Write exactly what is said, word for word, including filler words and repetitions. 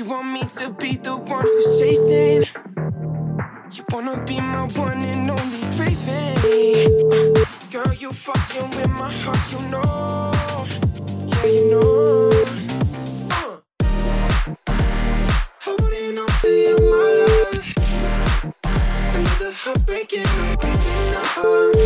You want me to be the one who's chasing. You wanna be my one and only craving. uh, Girl, you fucking with my heart, you know. Yeah, you know. uh. Holding on to you, my love. Another heartbreak and I'm creeping up.